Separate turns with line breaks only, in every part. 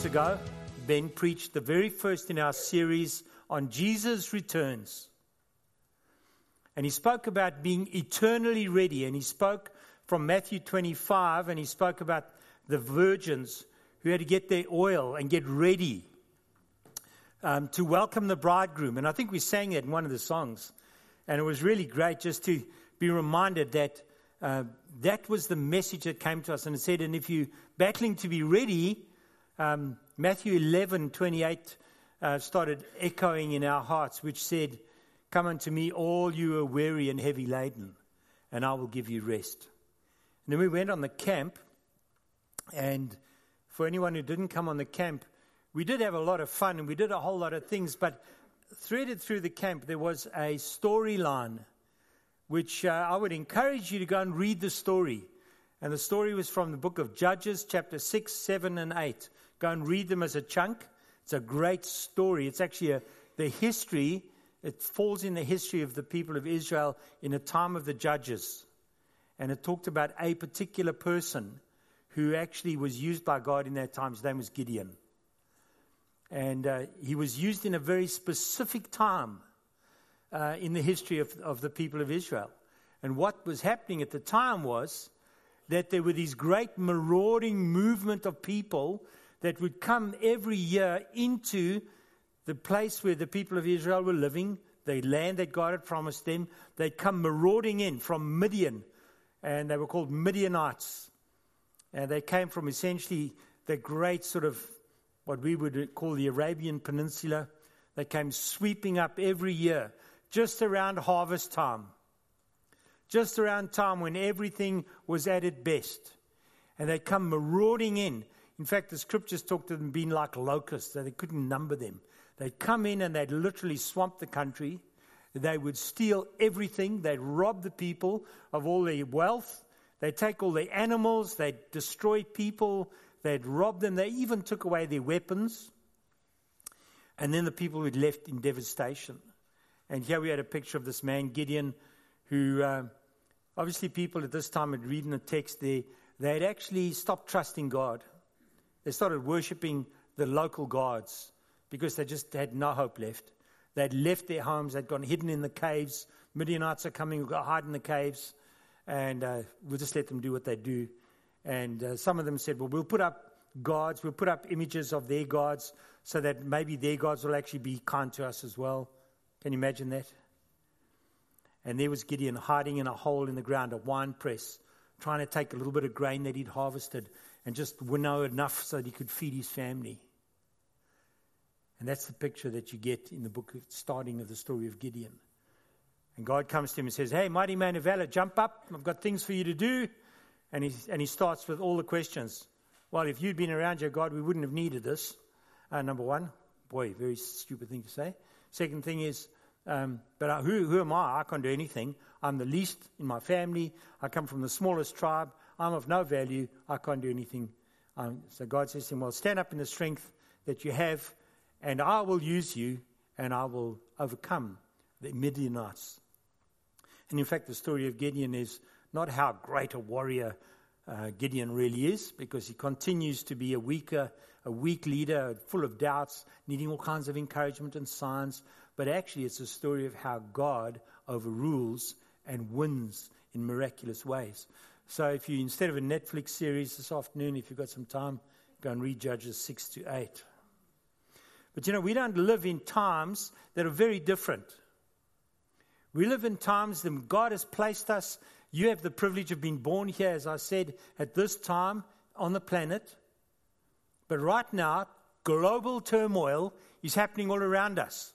weeks ago, Ben preached the very first in our series on Jesus returns. And he spoke about being eternally ready. And he spoke from Matthew 25, and he spoke about the virgins who had to get their oil and get ready to welcome the bridegroom. And I think we sang that in one of the songs. And it was really great just to be reminded that that was the message that came to us. And it said, and if you're battling to be ready, Matthew 11:28 started echoing in our hearts, which said, "Come unto me, all you are weary and heavy laden, and I will give you rest." And then we went on the camp, and for anyone who didn't come on the camp, we did have a lot of fun, and we did a whole lot of things, but threaded through the camp, there was a storyline, which I would encourage you to go and read the story. And the story was from the book of Judges, chapter 6, 7, and 8. Go and read them as a chunk. It's a great story. It's actually the history. It falls in the history of the people of Israel in a time of the judges. And it talked about a particular person who actually was used by God in that time. His name was Gideon. And he was used in a very specific time in the history of the people of Israel. And what was happening at the time was that there were these great marauding movement of people that would come every year into the place where the people of Israel were living, the land that God had promised them. They'd come marauding in from Midian, and they were called Midianites. And they came from essentially the great sort of what we would call the Arabian Peninsula. They came sweeping up every year, just around harvest time. Just around time when everything was at its best. And they'd come marauding in. In fact, the scriptures talk to them being like locusts, so they couldn't number them. They'd come in and they'd literally swamp the country. They would steal everything. They'd rob the people of all their wealth. They'd take all their animals. They'd destroy people. They'd rob them. They even took away their weapons. And then the people were left in devastation. And here we had a picture of this man, Gideon, who obviously people at this time had read in the text they had actually stopped trusting God. They started worshipping the local gods because they just had no hope left. They'd left their homes. They'd gone hidden in the caves. Midianites are coming. We've got to hide in the caves. And we'll just let them do what they do. And some of them said, well, we'll put up gods. We'll put up images of their gods so that maybe their gods will actually be kind to us as well. Can you imagine that? And there was Gideon hiding in a hole in the ground, a wine press, trying to take a little bit of grain that he'd harvested and just winnow enough so that he could feed his family. And that's the picture that you get in the book, starting of the story of Gideon. And God comes to him and says, hey, mighty man of valor, jump up. I've got things for you to do. And he starts with all the questions. Well, if you'd been around here, God, we wouldn't have needed this. Number one. Boy, very stupid thing to say. Second thing is, but who am I? I can't do anything. I'm the least in my family. I come from the smallest tribe. I'm of no value. I can't do anything. So God says to him, well, stand up in the strength that you have, and I will use you, and I will overcome the Midianites. And in fact, the story of Gideon is not how great a warrior Gideon really is, because he continues to be a weak leader, full of doubts, needing all kinds of encouragement and signs. But actually, it's a story of how God overrules and wins in miraculous ways. So if you, instead of a Netflix series this afternoon, if you've got some time, go and read Judges 6 to 8. But we don't live in times that are very different. We live in times that God has placed us. You have the privilege of being born here, as I said, at this time on the planet. But right now, global turmoil is happening all around us.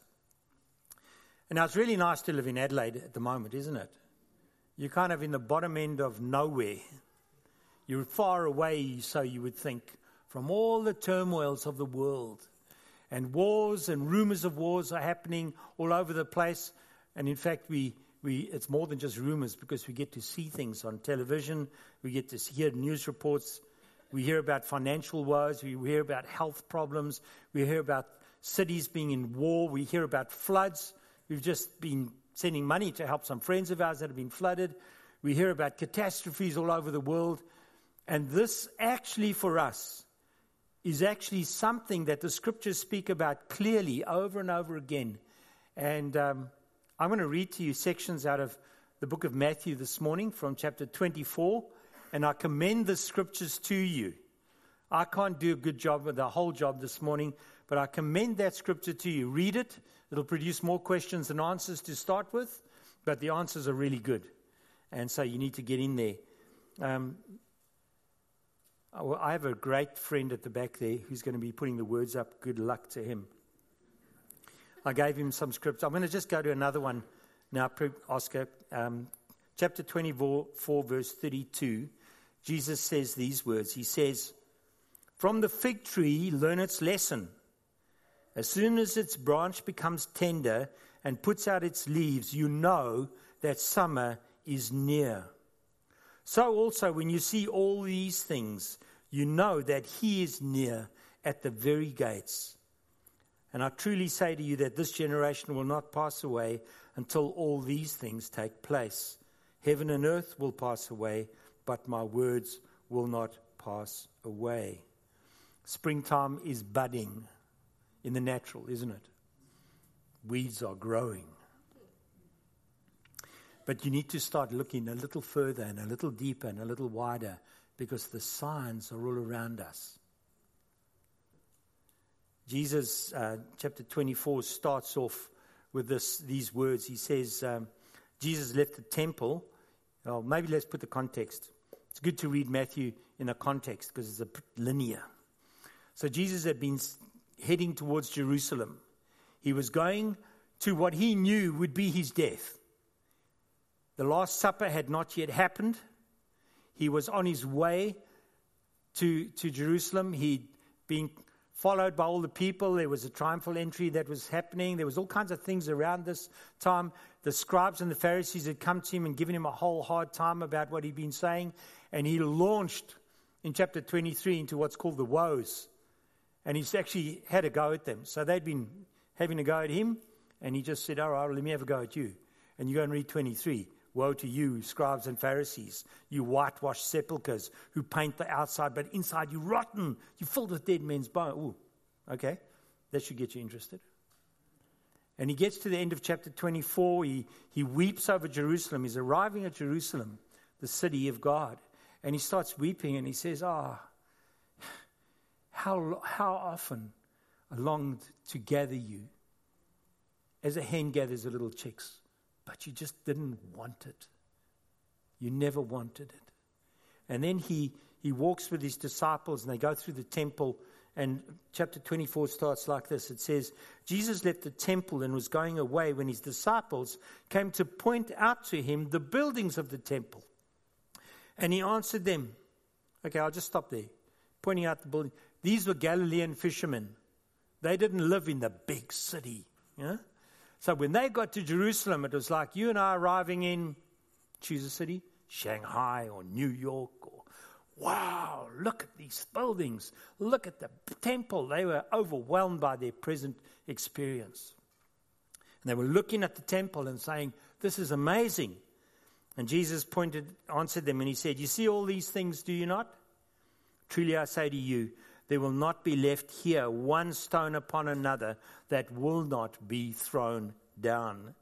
And now it's really nice to live in Adelaide at the moment, isn't it? You're kind of in the bottom end of nowhere. You're far away, so you would think, from all the turmoils of the world. And wars and rumors of wars are happening all over the place. And in fact, it's more than just rumors, because we get to see things on television. We get to hear news reports. We hear about financial woes. We hear about health problems. We hear about cities being in war. We hear about floods. We've just been sending money to help some friends of ours that have been flooded. We hear about catastrophes all over the world. And this actually for us is actually something that the scriptures speak about clearly over and over again. And I'm going to read to you sections out of the book of Matthew this morning from chapter 24, and I commend the scriptures to you. I can't do a good job with the whole job this morning, but I commend that scripture to you. Read it. It'll produce more questions than answers to start with, but the answers are really good. And so you need to get in there. I have a great friend at the back there who's going to be putting the words up. Good luck to him. I gave him some scripts. I'm going to just go to another one now, Oscar. Chapter 24, verse 32. Jesus says these words. He says, "From the fig tree learn its lesson. As soon as its branch becomes tender and puts out its leaves, you know that summer is near. So also when you see all these things, you know that he is near at the very gates. And I truly say to you that this generation will not pass away until all these things take place. Heaven and earth will pass away, but my words will not pass away." Springtime is budding in the natural, isn't it? Weeds are growing. But you need to start looking a little further and a little deeper and a little wider, because the signs are all around us. Jesus, chapter 24, starts off with these words. He says, Jesus left the temple. Well, maybe let's put the context. It's good to read Matthew in a context because it's a linear. So Jesus had been heading towards Jerusalem. He was going to what he knew would be his death. The Last Supper had not yet happened. He was on his way to Jerusalem. He'd been followed by all the people. There was a triumphal entry that was happening. There was all kinds of things around this time. The scribes and the Pharisees had come to him and given him a whole hard time about what he'd been saying. And he launched in chapter 23 into what's called the woes. And he's actually had a go at them. So they'd been having a go at him. And he just said, all right, let me have a go at you. And you go and read 23. Woe to you, scribes and Pharisees, you whitewashed sepulchres who paint the outside, but inside you rotten. You're filled with dead men's bones. Ooh, okay, that should get you interested. And he gets to the end of chapter 24. He weeps over Jerusalem. He's arriving at Jerusalem, the city of God. And he starts weeping and he says, how often I longed to gather you as a hen gathers her little chicks. But you just didn't want it. You never wanted it. And then he walks with his disciples and they go through the temple. And chapter 24 starts like this. It says, Jesus left the temple and was going away when his disciples came to point out to him the buildings of the temple. And he answered them. Okay, I'll just stop there. Pointing out the building. These were Galilean fishermen. They didn't live in the big city. Yeah? So when they got to Jerusalem, it was like you and I arriving in, choose a city, Shanghai or New York. Or, wow, look at these buildings. Look at the temple. They were overwhelmed by their present experience. And they were looking at the temple and saying, this is amazing. And Jesus answered them and he said, you see all these things, do you not? Truly I say to you, there will not be left here one stone upon another that will not be thrown down.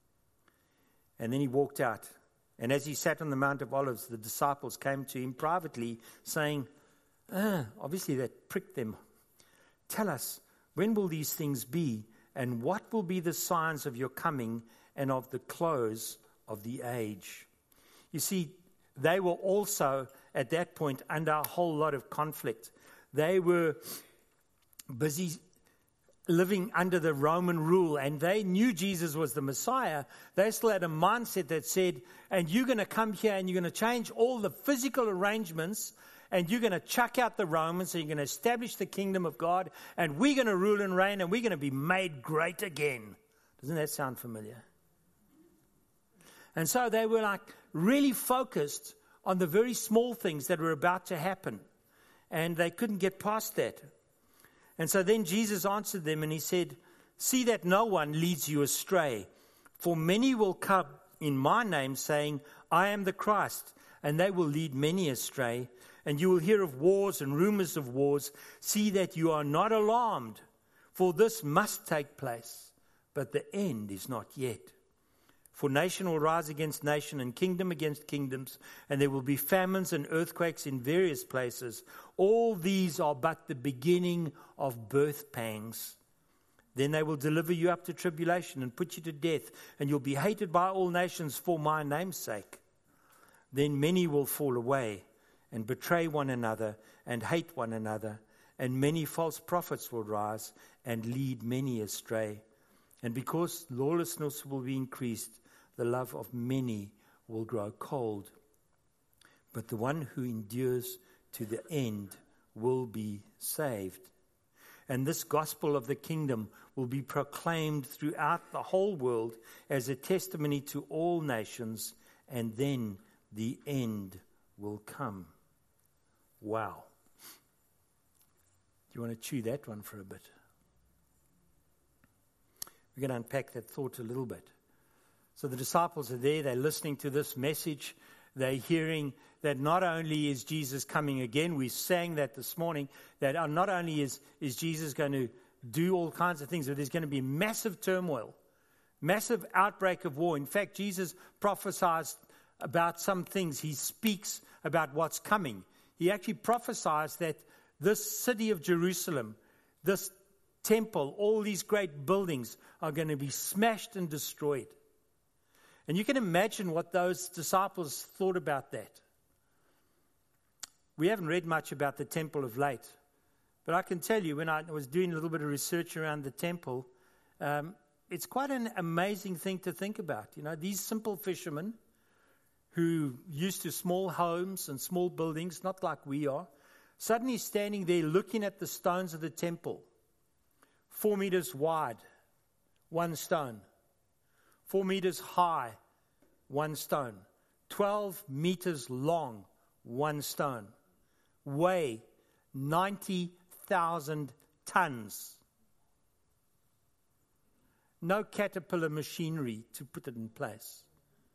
And then he walked out. And as he sat on the Mount of Olives, the disciples came to him privately, saying, obviously that pricked them. Tell us, when will these things be? And what will be the signs of your coming and of the close of the age? You see, they were also at that point under a whole lot of conflict. They were busy living under the Roman rule, and they knew Jesus was the Messiah. They still had a mindset that said, and you're going to come here and you're going to change all the physical arrangements, and you're going to chuck out the Romans, and you're going to establish the kingdom of God, and we're going to rule and reign, and we're going to be made great again. Doesn't that sound familiar? And so they were like really focused on the very small things that were about to happen. And they couldn't get past that. And so then Jesus answered them and he said, see that no one leads you astray. For many will come in my name saying, I am the Christ. And they will lead many astray. and you will hear of wars and rumors of wars. See that you are not alarmed, for this must take place, but the end is not yet. For nation will rise against nation and kingdom against kingdoms, and there will be famines and earthquakes in various places. All these are but the beginning of birth pangs. Then they will deliver you up to tribulation and put you to death, and you'll be hated by all nations for my name's sake. Then many will fall away and betray one another and hate one another, and many false prophets will rise and lead many astray. And because lawlessness will be increased, the love of many will grow cold. But the one who endures to the end will be saved. And this gospel of the kingdom will be proclaimed throughout the whole world as a testimony to all nations, and then the end will come. Wow. Do you want to chew that one for a bit? We're going to unpack that thought a little bit. So the disciples are there, they're listening to this message, they're hearing that not only is Jesus coming again, we sang that this morning, that not only is Jesus going to do all kinds of things, but there's going to be massive turmoil, massive outbreak of war. In fact, Jesus prophesies about some things. He speaks about what's coming. He actually prophesies that this city of Jerusalem, this temple, all these great buildings are going to be smashed and destroyed. And you can imagine what those disciples thought about that. We haven't read much about the temple of late, but I can tell you when I was doing a little bit of research around the temple, it's quite an amazing thing to think about. You know, these simple fishermen who used to small homes and small buildings, not like we are, suddenly standing there looking at the stones of the temple, 4 meters wide, one stone. 4 meters high, one stone. 12 meters long, one stone. Weigh 90,000 tons. No caterpillar machinery to put it in place.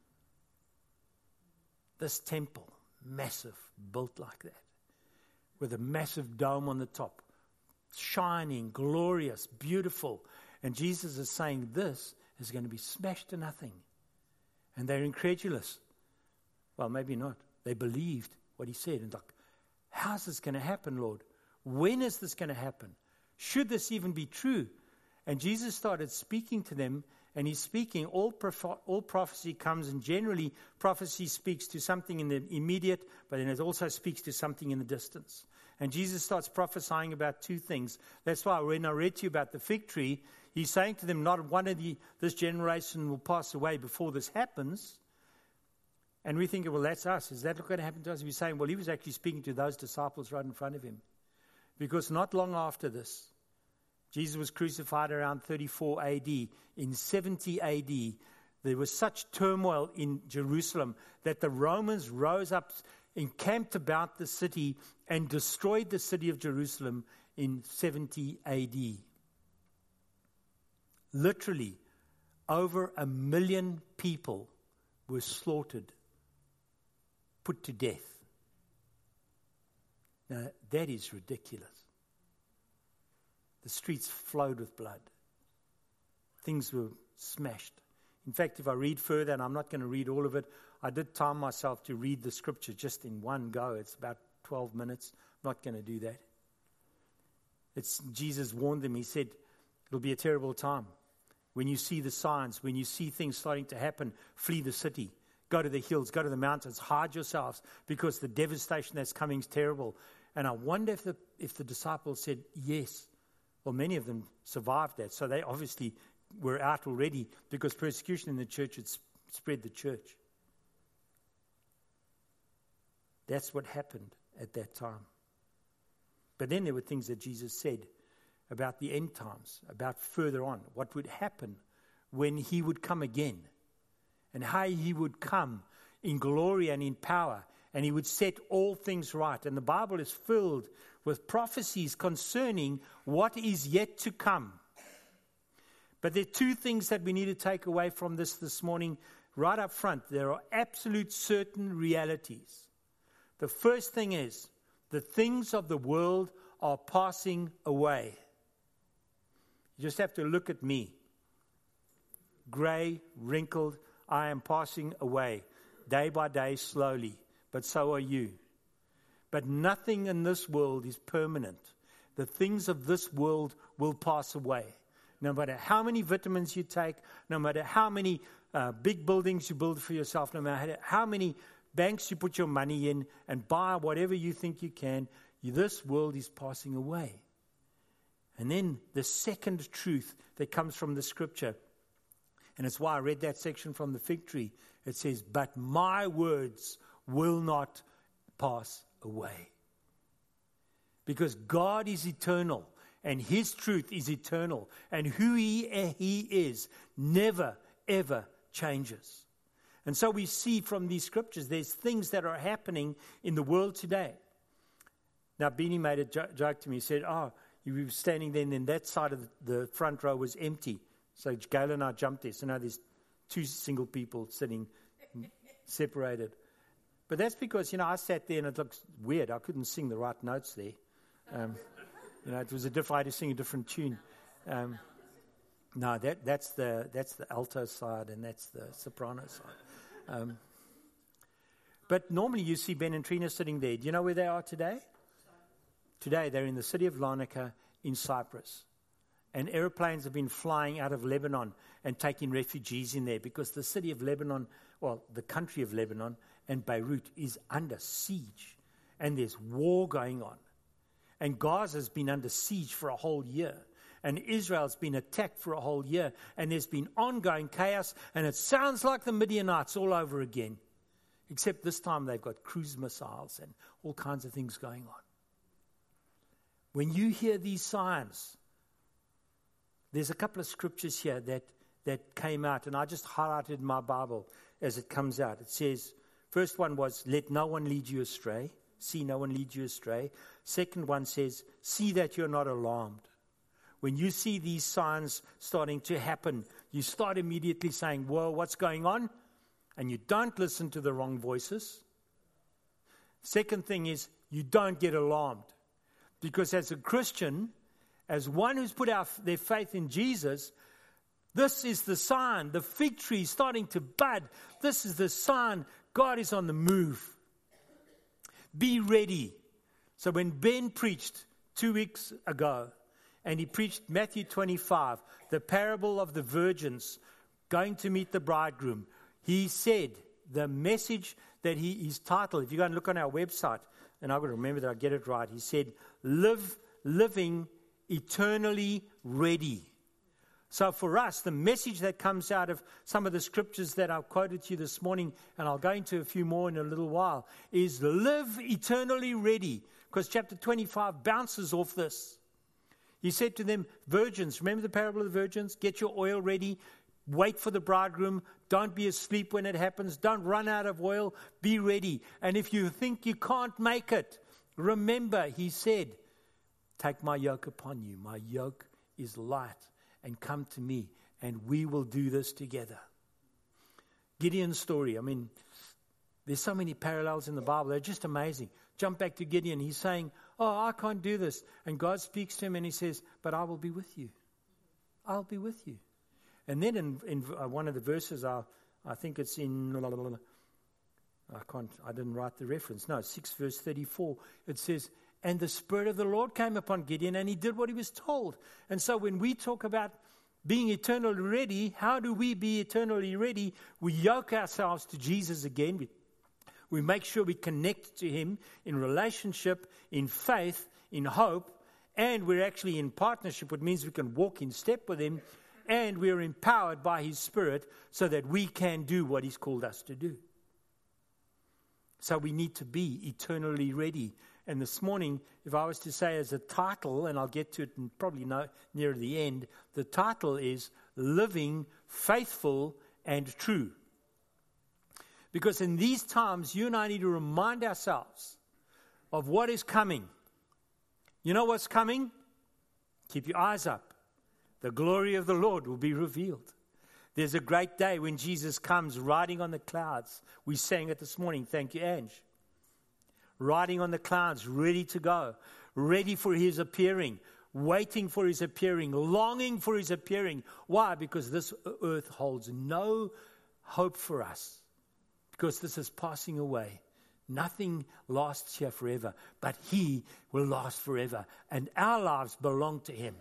This temple, massive, built like that, with a massive dome on the top, shining, glorious, beautiful. And Jesus is saying this is going to be smashed to nothing. And they're incredulous. Well, maybe not. They believed what he said. And like, how's this going to happen, Lord? When is this going to happen? Should this even be true? And Jesus started speaking to them, and he's speaking, all prophecy comes, and generally prophecy speaks to something in the immediate, but then it also speaks to something in the distance. And Jesus starts prophesying about two things. That's why when I read to you about the fig tree, he's saying to them, not one of this generation will pass away before this happens. And we think, well, that's us. Is that going to happen to us? He's saying, well, he was actually speaking to those disciples right in front of him. Because not long after this, Jesus was crucified around 34 AD. In 70 AD, there was such turmoil in Jerusalem that the Romans rose up, encamped about the city, and destroyed the city of Jerusalem in 70 AD. Literally, over 1 million people were slaughtered, put to death. Now, that is ridiculous. The streets flowed with blood. Things were smashed. In fact, if I read further, and I'm not going to read all of it, I did time myself to read the scripture just in one go. It's about 12 minutes. I'm not going to do that. Jesus warned them. He said, it'll be a terrible time. When you see the signs, when you see things starting to happen, flee the city. Go to the hills, go to the mountains, hide yourselves, because the devastation that's coming is terrible. And I wonder if the disciples said yes. Well, many of them survived that, so they obviously were out already, because persecution in the church had spread the church. That's what happened at that time. But then there were things that Jesus said about the end times, about further on, what would happen when he would come again, and how he would come in glory and in power, and he would set all things right. And the Bible is filled with prophecies concerning what is yet to come. But there are two things that we need to take away from this morning right up front. There are absolute certain realities. The first thing is, The things of the world are passing away. You just have to look at me. Gray, wrinkled, I am passing away, day by day, slowly, but so are you. But nothing in this world is permanent. The things of this world will pass away. No matter how many vitamins you take, no matter how many big buildings you build for yourself, no matter how many banks you put your money in and buy whatever you think you can, this world is passing away. And then the second truth that comes from the scripture, and it's why I read that section from the fig tree. It says, but my words will not pass away. Because God is eternal, and His truth is eternal, and who He is never, ever changes. And so we see from these scriptures, there's things that are happening in the world today. Now, Beanie made a joke to me. He said, you were standing there, and then that side of the front row was empty. So Gail and I jumped there. So now there's two single people sitting separated. But that's because, I sat there and it looks weird. I couldn't sing the right notes there. It was I had to sing a different tune. No, that's the alto side and that's the soprano side. But normally you see Ben and Trina sitting there. Do you know where they are today? Today they're in the city of Larnaca in Cyprus. And airplanes have been flying out of Lebanon and taking refugees in there because the city of Lebanon, the country of Lebanon and Beirut is under siege. And there's war going on. And Gaza's been under siege for a whole year. And Israel's been attacked for a whole year. And there's been ongoing chaos. And it sounds like the Midianites all over again. Except this time they've got cruise missiles and all kinds of things going on. When you hear these signs, there's a couple of scriptures here that came out, and I just highlighted in my Bible as it comes out. It says, first one was, let no one lead you astray. See no one lead you astray. Second one says, see that you're not alarmed. When you see these signs starting to happen, you start immediately saying, whoa, what's going on? And you don't listen to the wrong voices. Second thing is, you don't get alarmed. Because as a Christian, as one who's put their faith in Jesus, this is the sign. The fig tree is starting to bud. This is the sign God is on the move. Be ready. So when Ben preached 2 weeks ago, and he preached Matthew 25, the parable of the virgins going to meet the bridegroom, he said the message that his title, if you go and look on our website, and I've got to remember that I get it right, he said, living eternally ready. So for us, the message that comes out of some of the scriptures that I've quoted to you this morning, and I'll go into a few more in a little while, is live eternally ready. Because chapter 25 bounces off this. He said to them, virgins, remember the parable of the virgins? Get your oil ready. Wait for the bridegroom. Don't be asleep when it happens. Don't run out of oil. Be ready. And if you think you can't make it, remember, he said, take my yoke upon you. My yoke is light. And come to me, and we will do this together. Gideon's story, there's so many parallels in the Bible. They're just amazing. Jump back to Gideon. He's saying, I can't do this. And God speaks to him, and he says, but I will be with you. I'll be with you. And then in one of the verses, I think it's in, I didn't write the reference. No, 6 verse 34. It says, and the Spirit of the Lord came upon Gideon, and he did what he was told. And so when we talk about being eternally ready, how do we be eternally ready? We yoke ourselves to Jesus again. We make sure we connect to him in relationship, in faith, in hope, and we're actually in partnership, which means we can walk in step with him, and we're empowered by his Spirit so that we can do what he's called us to do. So we need to be eternally ready. And this morning, if I was to say as a title, and I'll get to it probably near the end, the title is Living Faithful and True. Because in these times, you and I need to remind ourselves of what is coming. You know what's coming? Keep your eyes up. The glory of the Lord will be revealed. There's a great day when Jesus comes riding on the clouds. We sang it this morning. Thank you, Ange. riding on the clouds, ready to go, ready for his appearing, waiting for his appearing, longing for his appearing. Why? Because this earth holds no hope for us, because this is passing away. Nothing lasts here forever, but he will last forever, and our lives belong to him.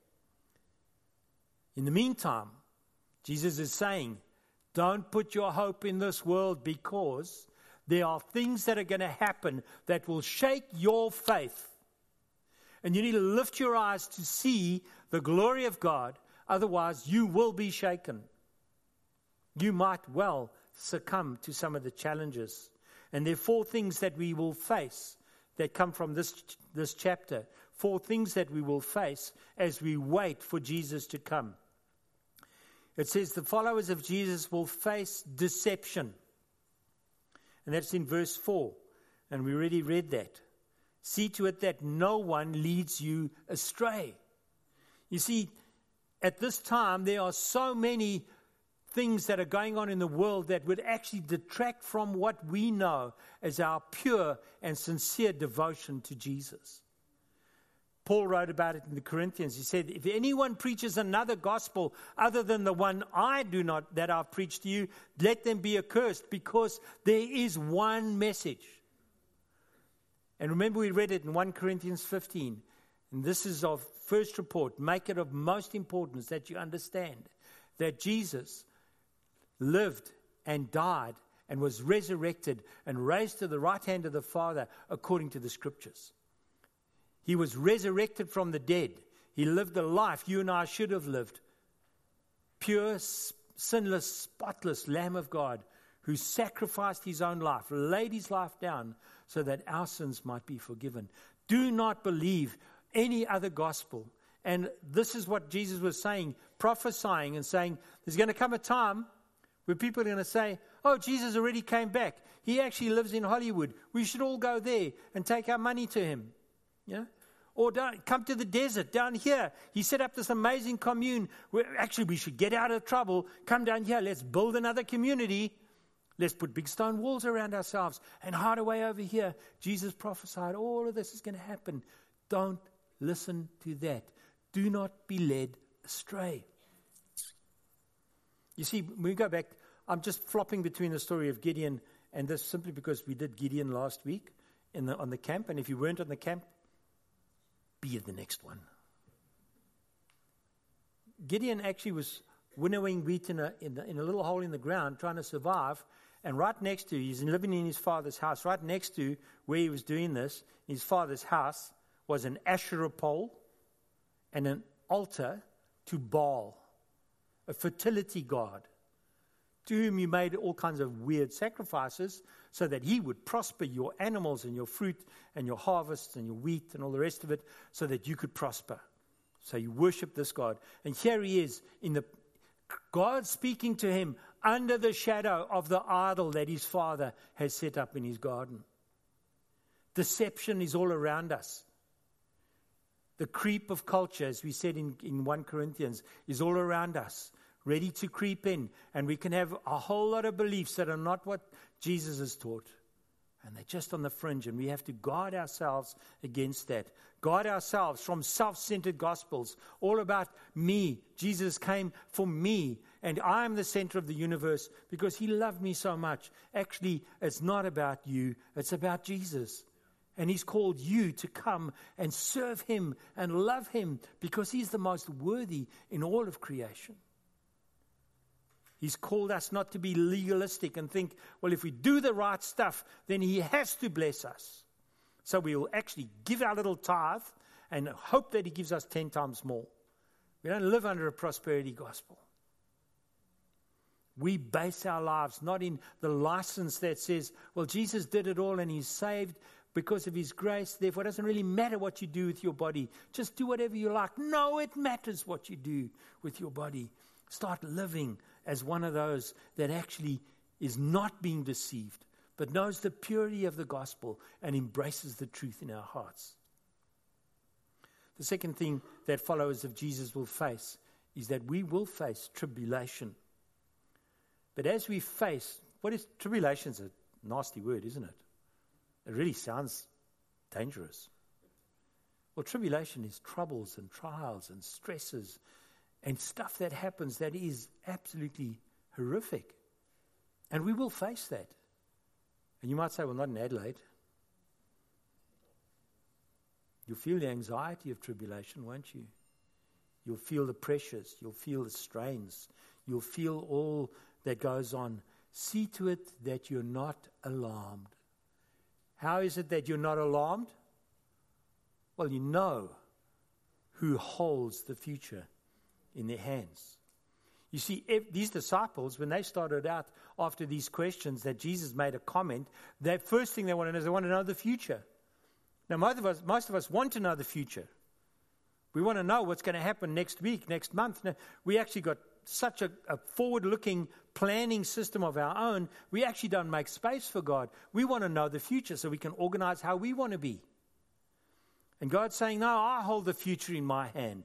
In the meantime, Jesus is saying, don't put your hope in this world, because there are things that are going to happen that will shake your faith. And you need to lift your eyes to see the glory of God. Otherwise, you will be shaken. You might well succumb to some of the challenges. And there are 4 things that we will face that come from this chapter. 4 things that we will face as we wait for Jesus to come. It says the followers of Jesus will face deception. And that's in verse 4. And we already read that. See to it that no one leads you astray. You see, at this time, there are so many things that are going on in the world that would actually detract from what we know as our pure and sincere devotion to Jesus. Paul wrote about it in the Corinthians. He said, if anyone preaches another gospel other than the one that I've preached to you, let them be accursed, because there is one message. And remember, we read it in 1 Corinthians 15. And this is of first report. Make it of most importance that you understand that Jesus lived and died and was resurrected and raised to the right hand of the Father according to the Scriptures. He was resurrected from the dead. He lived the life you and I should have lived. Pure, sinless, spotless Lamb of God who sacrificed his own life, laid his life down so that our sins might be forgiven. Do not believe any other gospel. And this is what Jesus was saying, prophesying and saying, there's going to come a time where people are going to say, oh, Jesus already came back. He actually lives in Hollywood. We should all go there and take our money to him. Yeah? Or come to the desert down here. He set up this amazing commune where actually we should get out of trouble. Come down here. Let's build another community. Let's put big stone walls around ourselves and hide away over here. Jesus prophesied all of this is going to happen. Don't listen to that. Do not be led astray. You see, when we go back, I'm just flopping between the story of Gideon and this simply because we did Gideon last week on the camp. And if you weren't on the camp, be at the next one. Gideon actually was winnowing wheat in a little hole in the ground, trying to survive. And right next to, he's living in his father's house. Right next to where he was doing this, his father's house, was an Asherah pole and an altar to Baal, a fertility god, to whom you made all kinds of weird sacrifices so that he would prosper your animals and your fruit and your harvests and your wheat and all the rest of it so that you could prosper. So you worship this God. And here he is, God speaking to him under the shadow of the idol that his father has set up in his garden. Deception is all around us. The creep of culture, as we said in 1 Corinthians, is all around us, ready to creep in. And we can have a whole lot of beliefs that are not what Jesus has taught. And they're just on the fringe, and we have to guard ourselves against that. Guard ourselves from self-centered gospels, all about me. Jesus came for me, and I am the center of the universe because he loved me so much. Actually, it's not about you, it's about Jesus. And he's called you to come and serve him and love him because he's the most worthy in all of creation. He's called us not to be legalistic and think, well, if we do the right stuff, then he has to bless us. So we will actually give our little tithe and hope that he gives us 10 times more. We don't live under a prosperity gospel. We base our lives not in the license that says, well, Jesus did it all and he's saved because of his grace. Therefore, it doesn't really matter what you do with your body. Just do whatever you like. No, it matters what you do with your body. Start living as one of those that actually is not being deceived, but knows the purity of the gospel and embraces the truth in our hearts. The second thing that followers of Jesus will face is that we will face tribulation. But as we face, what is tribulation? Is a nasty word, isn't it? It really sounds dangerous. Well, tribulation is troubles and trials and stresses and stuff that happens that is absolutely horrific. And we will face that. And you might say, well, not in Adelaide. You'll feel the anxiety of tribulation, won't you? You'll feel the pressures. You'll feel the strains. You'll feel all that goes on. See to it that you're not alarmed. How is it that you're not alarmed? Well, you know who holds the future in their hands. You see, these disciples, when they started out after these questions that Jesus made a comment, the first thing they want to know is they want to know the future. Now, most of us want to know the future. We want to know what's going to happen next week, next month. Now, we actually got such a forward-looking planning system of our own, we actually don't make space for God. We want to know the future so we can organize how we want to be. And God's saying, no, I hold the future in my hand.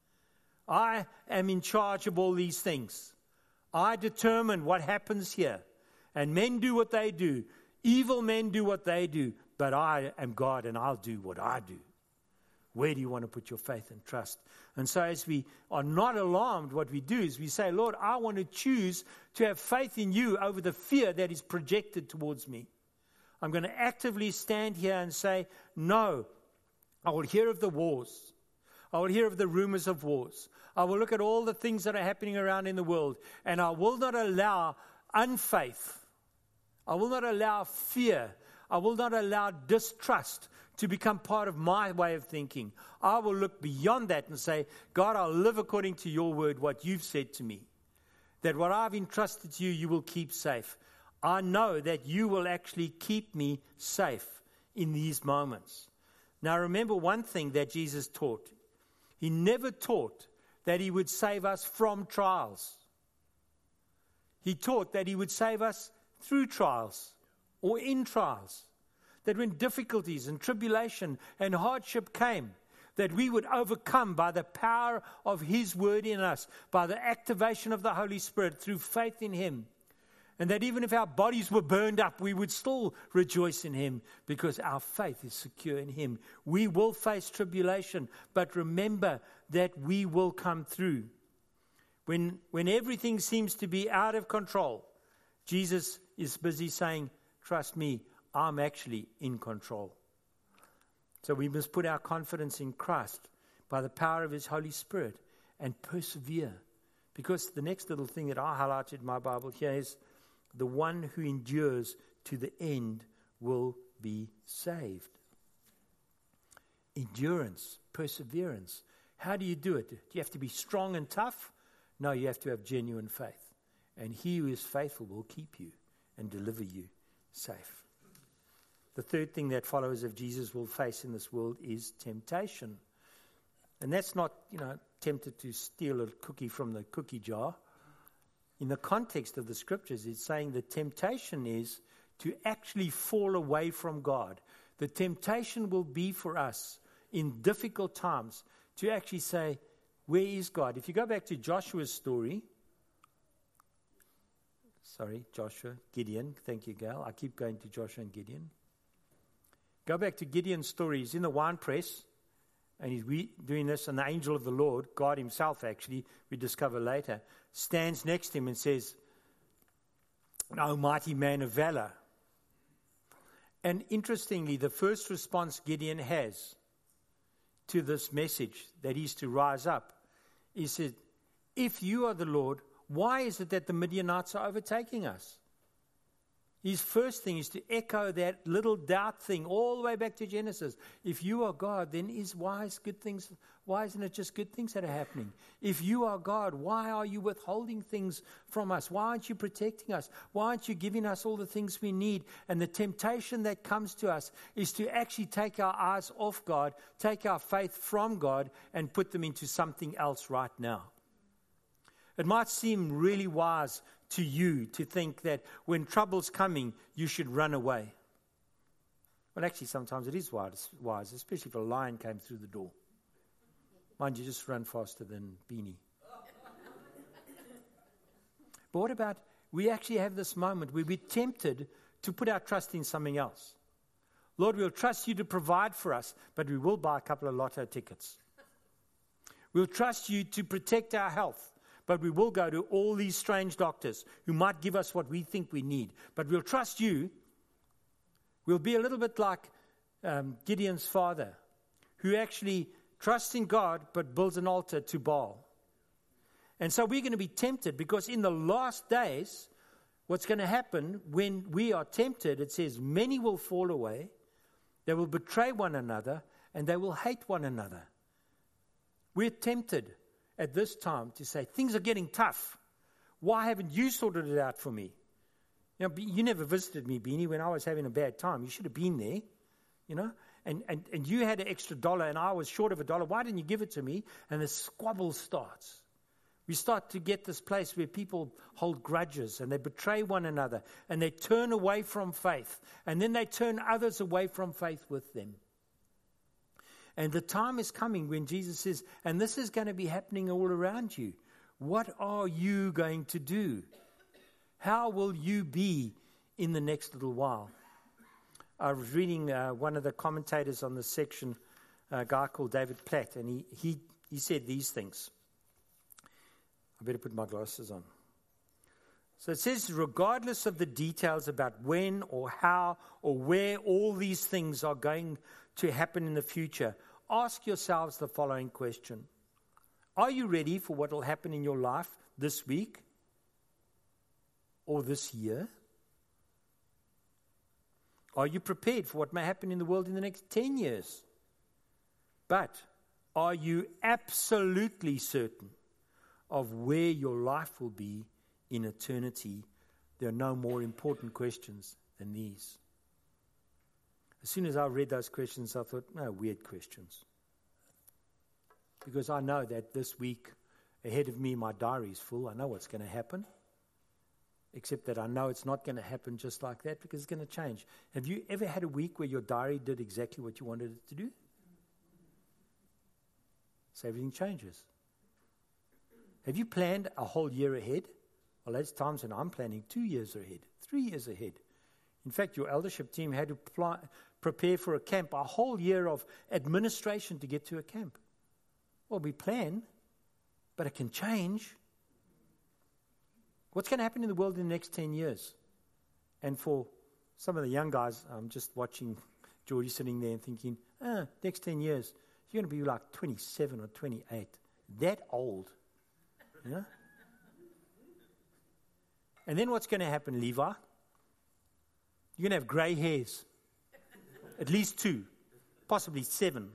I am in charge of all these things. I determine what happens here. And men do what they do. Evil men do what they do. But I am God and I'll do what I do. Where do you want to put your faith and trust? And so as we are not alarmed, what we do is we say, Lord, I want to choose to have faith in you over the fear that is projected towards me. I'm going to actively stand here and say, no, I will hear of the wars. I will hear of the rumors of wars. I will look at all the things that are happening around in the world, and I will not allow unfaith. I will not allow fear. I will not allow distrust to become part of my way of thinking. I will look beyond that and say, God, I'll live according to your word, what you've said to me. That what I've entrusted to you, you will keep safe. I know that you will actually keep me safe in these moments. Now remember one thing that Jesus taught. He never taught that he would save us from trials. He taught that he would save us through trials or in trials. That when difficulties and tribulation and hardship came, that we would overcome by the power of his word in us, by the activation of the Holy Spirit through faith in him. And that even if our bodies were burned up, we would still rejoice in him because our faith is secure in him. We will face tribulation, but remember that we will come through. When everything seems to be out of control, Jesus is busy saying, trust me, I'm actually in control. So we must put our confidence in Christ by the power of his Holy Spirit and persevere. Because the next little thing that I highlighted in my Bible here is the one who endures to the end will be saved. Endurance, perseverance. How do you do it? Do you have to be strong and tough? No, you have to have genuine faith. And he who is faithful will keep you and deliver you safe. The third thing that followers of Jesus will face in this world is temptation. And that's not, tempted to steal a cookie from the cookie jar. In the context of the scriptures, it's saying the temptation is to actually fall away from God. The temptation will be for us in difficult times to actually say, where is God? If you go back to Joshua's story, Gideon, thank you, Gail. I keep going to Joshua and Gideon. Go back to Gideon's story. He's in the wine press, and he's doing this, and the angel of the Lord, God himself actually, we discover later, stands next to him and says, "O mighty man of valor." And interestingly, the first response Gideon has to this message that he's to rise up, he said, if you are the Lord, why is it that the Midianites are overtaking us? His first thing is to echo that little doubt thing all the way back to Genesis. If you are God, then why isn't it just good things that are happening? If you are God, why are you withholding things from us? Why aren't you protecting us? Why aren't you giving us all the things we need? And the temptation that comes to us is to actually take our eyes off God, take our faith from God, and put them into something else right now. It might seem really wise to you to think that when trouble's coming, you should run away. Well, actually, sometimes it is wise, especially if a lion came through the door. Mind you, just run faster than Beanie. But what about, we actually have this moment where we're tempted to put our trust in something else. Lord, we'll trust you to provide for us, but we will buy a couple of lotto tickets. We'll trust you to protect our health, but we will go to all these strange doctors who might give us what we think we need. But we'll trust you. We'll be a little bit like Gideon's father, who actually trusts in God, but builds an altar to Baal. And so we're going to be tempted, because in the last days, what's going to happen when we are tempted, it says, many will fall away, they will betray one another, and they will hate one another. We're tempted at this time to say, things are getting tough. Why haven't you sorted it out for me? You know, you never visited me, Beanie, when I was having a bad time. You should have been there, you know. And you had an extra $1 and I was short of $1. Why didn't you give it to me? And the squabble starts. We start to get this place where people hold grudges and they betray one another and they turn away from faith. And then they turn others away from faith with them. And the time is coming when Jesus says, and this is going to be happening all around you. What are you going to do? How will you be in the next little while? I was reading one of the commentators on this section, a guy called David Platt, and he said these things. I better put my glasses on. So it says, regardless of the details about when or how or where all these things are going to happen in the future, ask yourselves the following question. Are you ready for what will happen in your life this week or this year? Are you prepared for what may happen in the world in the next 10 years? But are you absolutely certain of where your life will be in eternity? There are no more important questions than these. As soon as I read those questions, I thought, no, weird questions. Because I know that this week ahead of me, my diary is full. I know what's going to happen. Except that I know it's not going to happen just like that, because it's going to change. Have you ever had a week where your diary did exactly what you wanted it to do? So everything changes. Have you planned a whole year ahead? Well, there's times when I'm planning 2 years ahead, 3 years ahead. In fact, your eldership team had to prepare for a camp, a whole year of administration to get to a camp. Well, we plan, but it can change. What's going to happen in the world in the next 10 years? And for some of the young guys, I'm just watching Geordie sitting there and thinking, next 10 years, you're going to be like 27 or 28. That old. You know? And then what's going to happen, Levi? You're going to have grey hairs. At least 2. Possibly 7.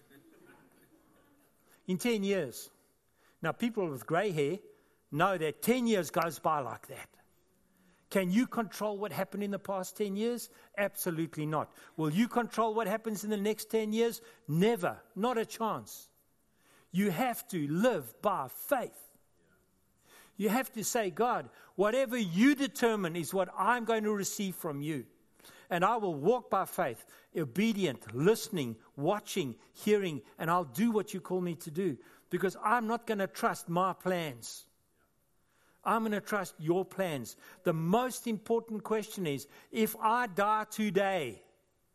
In 10 years. Now, people with grey hair know that 10 years goes by like that. Can you control what happened in the past 10 years? Absolutely not. Will you control what happens in the next 10 years? Never. Not a chance. You have to live by faith. You have to say, God, whatever you determine is what I'm going to receive from you. And I will walk by faith, obedient, listening, watching, hearing, and I'll do what you call me to do. Because I'm not going to trust my plans. I'm going to trust your plans. The most important question is, if I die today,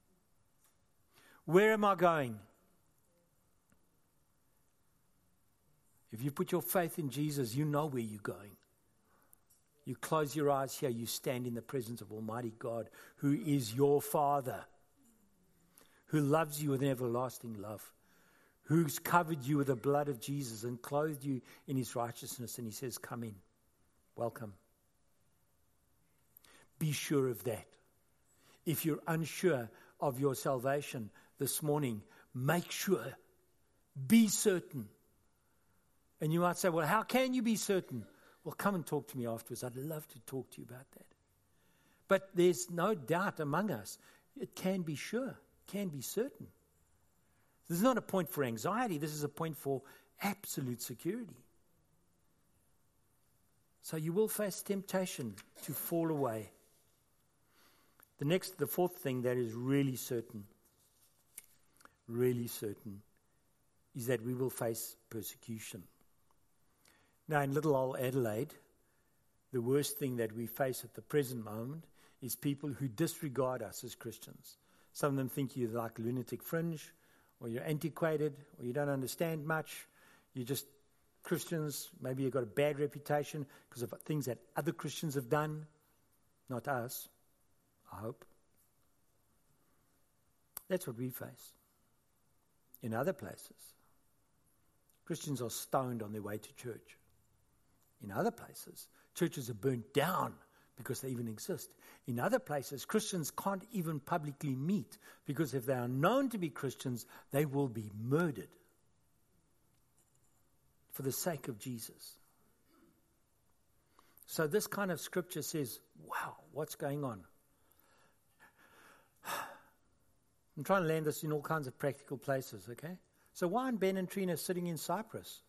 where am I going? If you put your faith in Jesus, you know where you're going. You close your eyes here, you stand in the presence of Almighty God, who is your Father, who loves you with an everlasting love, who's covered you with the blood of Jesus and clothed you in his righteousness, and he says, come in. Welcome. Be sure of that. If you're unsure of your salvation this morning, make sure. Be certain. And you might say, well, how can you be certain? Well, come and talk to me afterwards. I'd love to talk to you about that. But there's no doubt among us. It can be sure. It can be certain. This is not a point for anxiety. This is a point for absolute security. So you will face temptation to fall away. The fourth thing that is really certain, is that we will face persecution. Now, in little old Adelaide, the worst thing that we face at the present moment is people who disregard us as Christians. Some of them think you're like lunatic fringe, or you're antiquated, or you don't understand much. You're just Christians. Maybe you've got a bad reputation because of things that other Christians have done, not us, I hope. That's what we face. In other places, Christians are stoned on their way to church. In other places, churches are burnt down because they even exist. In other places, Christians can't even publicly meet because if they are known to be Christians, they will be murdered for the sake of Jesus. So this kind of scripture says, wow, what's going on? I'm trying to land this in all kinds of practical places, okay? So why aren't Ben and Trina sitting in Cyprus?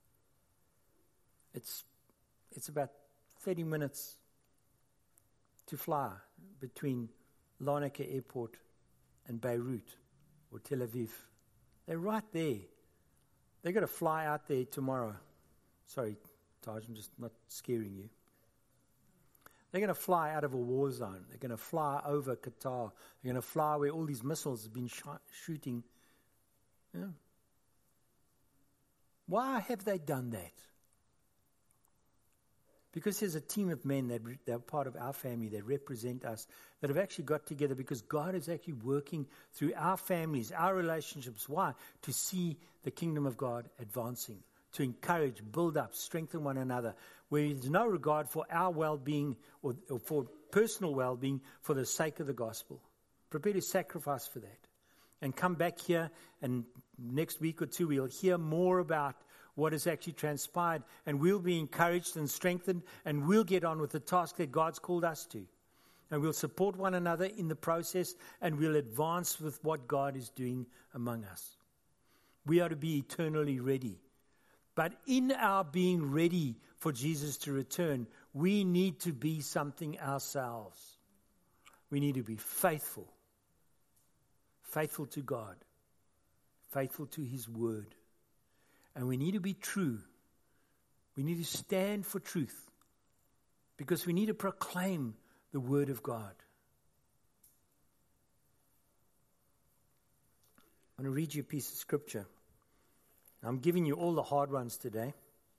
It's about 30 minutes to fly between Larnaca Airport and Beirut or Tel Aviv. They're right there. They're going to fly out there tomorrow. Sorry, Taj, I'm just not scaring you. They're going to fly out of a war zone. They're going to fly over Qatar. They're going to fly where all these missiles have been shooting. Yeah. Why have they done that? Because there's a team of men that are part of our family that represent us, that have actually got together because God is actually working through our families, our relationships. Why? To see the kingdom of God advancing, to encourage, build up, strengthen one another, where there's no regard for our well-being or for personal well-being for the sake of the gospel. Prepare to sacrifice for that. And come back here, and next week or two we'll hear more about what has actually transpired, and we'll be encouraged and strengthened, and we'll get on with the task that God's called us to. And we'll support one another in the process, and we'll advance with what God is doing among us. We are to be eternally ready. But in our being ready for Jesus to return, we need to be something ourselves. We need to be faithful. Faithful to God. Faithful to His word. And we need to be true. We need to stand for truth. Because we need to proclaim the word of God. I'm going to read you a piece of scripture. I'm giving you all the hard ones today.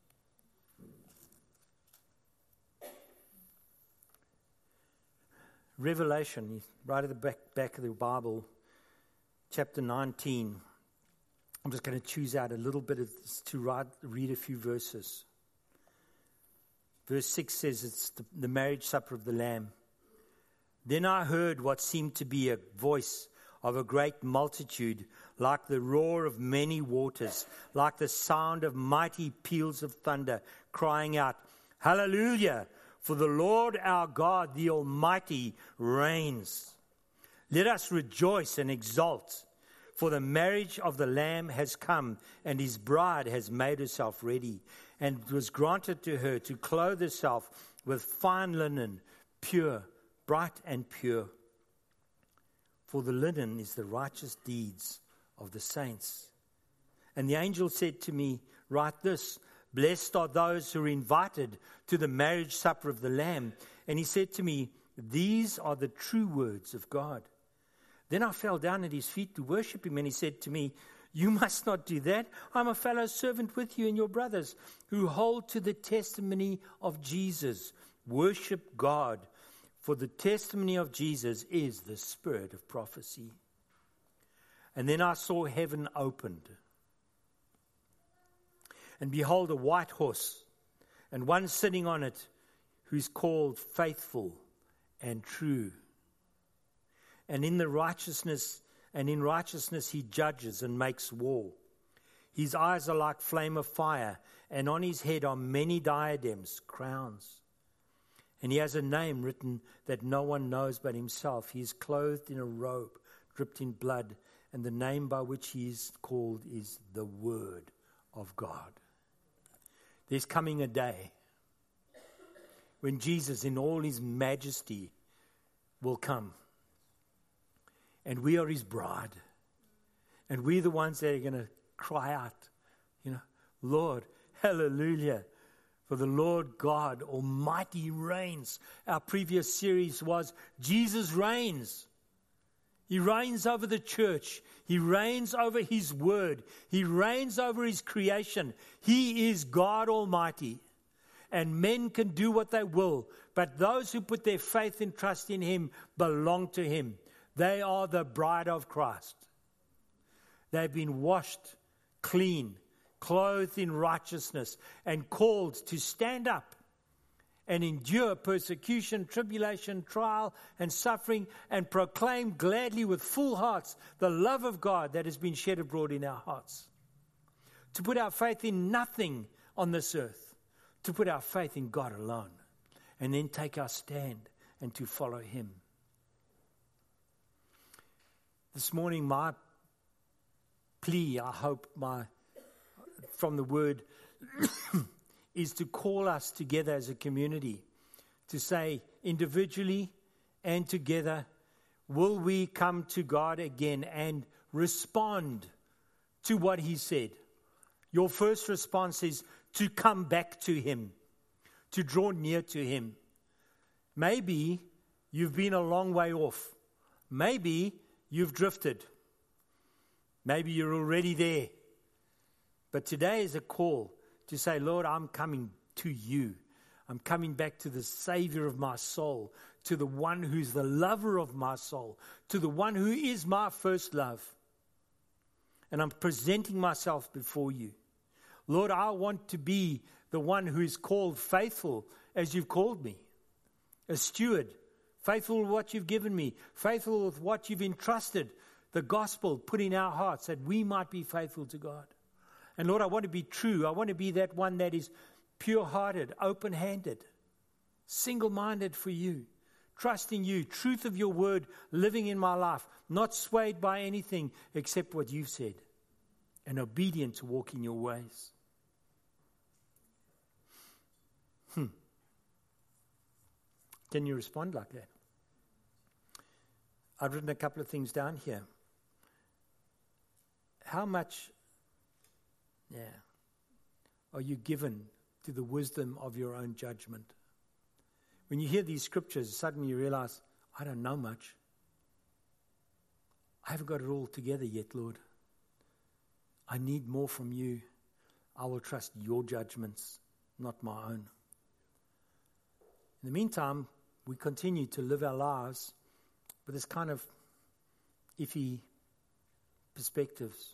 Revelation, right at the back of the Bible, chapter 19. I'm just going to choose out a little bit of this to read a few verses. Verse 6 says it's the marriage supper of the Lamb. Then I heard what seemed to be a voice of a great multitude, like the roar of many waters, like the sound of mighty peals of thunder, crying out, Hallelujah! For the Lord our God, the Almighty, reigns. Let us rejoice and exult. For the marriage of the Lamb has come, and His bride has made herself ready. And it was granted to her to clothe herself with fine linen, pure, bright and pure. For the linen is the righteous deeds of the saints. And the angel said to me, Write this, Blessed are those who are invited to the marriage supper of the Lamb. And he said to me, These are the true words of God. Then I fell down at His feet to worship Him, and He said to me, You must not do that. I'm a fellow servant with you and your brothers who hold to the testimony of Jesus. Worship God, for the testimony of Jesus is the spirit of prophecy. And then I saw heaven opened. And behold, a white horse, and one sitting on it, who's called Faithful and True. And in righteousness He judges and makes war. His eyes are like flame of fire, and on His head are many diadems, crowns. And He has a name written that no one knows but Himself. He is clothed in a robe dripped in blood, and the name by which He is called is the Word of God. There's coming a day when Jesus in all His majesty will come. And we are His bride. And we're the ones that are going to cry out, Lord, hallelujah. For the Lord God Almighty reigns. Our previous series was Jesus reigns. He reigns over the church. He reigns over His word. He reigns over His creation. He is God Almighty. And men can do what they will, but those who put their faith and trust in Him belong to Him. They are the bride of Christ. They've been washed clean, clothed in righteousness, and called to stand up and endure persecution, tribulation, trial, and suffering, and proclaim gladly with full hearts the love of God that has been shed abroad in our hearts. To put our faith in nothing on this earth, to put our faith in God alone, and then take our stand and to follow Him. This morning, my plea, I hope, from the Word is to call us together as a community, to say individually and together, will we come to God again and respond to what He said? Your first response is to come back to Him, to draw near to Him. Maybe you've been a long way off. Maybe you've drifted. Maybe you're already there. But today is a call to say, Lord, I'm coming to You. I'm coming back to the Savior of my soul, to the one who's the lover of my soul, to the one who is my first love. And I'm presenting myself before You. Lord, I want to be the one who is called faithful as You've called me. A steward, faithful with what You've given me, faithful with what You've entrusted, the gospel put in our hearts that we might be faithful to God. And Lord, I want to be true. I want to be that one that is pure-hearted, open-handed, single-minded for You, trusting You, truth of Your word, living in my life, not swayed by anything except what You've said, and obedient to walk in Your ways. Can you respond like that? I've written a couple of things down here. How much are you given to the wisdom of your own judgment? When you hear these scriptures, suddenly you realize, I don't know much. I haven't got it all together yet, Lord. I need more from You. I will trust Your judgments, not my own. In the meantime, we continue to live our lives with this kind of iffy perspectives,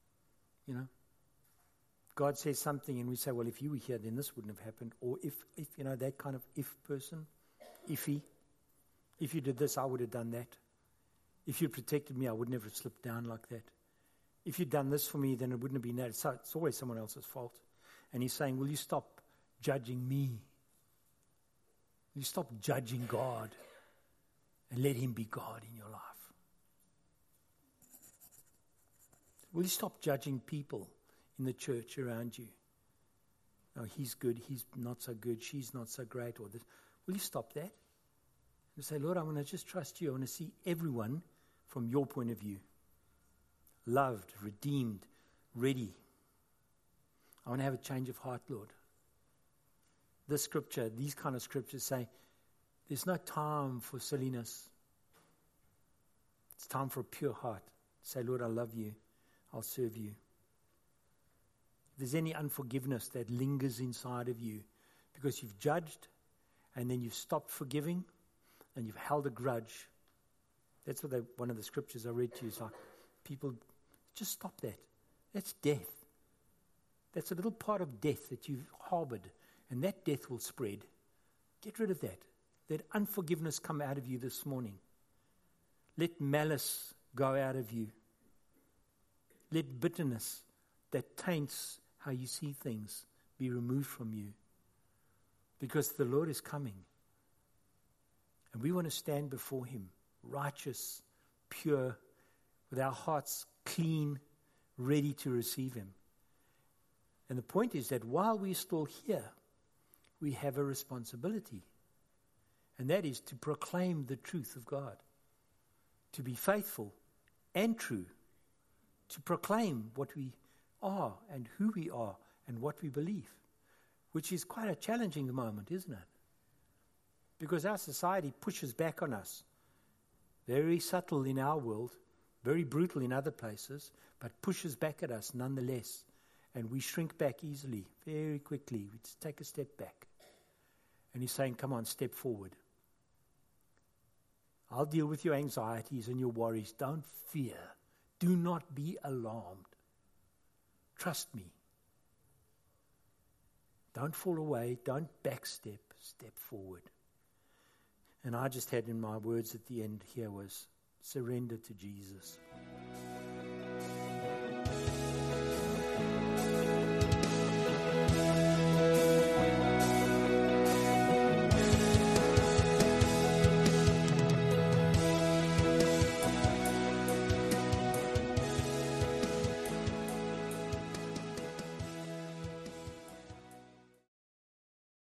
God says something and we say, well, if You were here, then this wouldn't have happened. Or if that kind of if person, iffy. If You did this, I would have done that. If You protected me, I would never have slipped down like that. If You'd done this for me, then it wouldn't have been that. So it's always someone else's fault. And He's saying, will you stop judging me? Will you stop judging God and let Him be God in your life? Will you stop judging people in the church around you? Oh, he's good, he's not so good, she's not so great, or this. Will you stop that? And say, Lord, I want to just trust You. I want to see everyone from Your point of view. Loved, redeemed, ready. I want to have a change of heart, Lord. This scripture, these kind of scriptures say, there's no time for silliness. It's time for a pure heart. Say, Lord, I love You. I'll serve You. If there's any unforgiveness that lingers inside of you because you've judged and then you've stopped forgiving and you've held a grudge, that's what one of the scriptures I read to you is like, people, just stop that. That's death. That's a little part of death that you've harbored, and that death will spread. Get rid of that. Let unforgiveness come out of you this morning. Let malice go out of you. Let bitterness that taints how you see things be removed from you. Because the Lord is coming. And we want to stand before Him, righteous, pure, with our hearts clean, ready to receive Him. And the point is that while we're still here, we have a responsibility. And that is to proclaim the truth of God. To be faithful and true. To proclaim what we are and who we are and what we believe. Which is quite a challenging moment, isn't it? Because our society pushes back on us. Very subtle in our world, very brutal in other places, but pushes back at us nonetheless. And we shrink back easily, very quickly. We just take a step back. And he's saying, come on, step forward. I'll deal with your anxieties and your worries. Don't fear. Do not be alarmed. Trust me. Don't fall away. Don't backstep. Step forward. And I just had in my words at the end here was surrender to Jesus.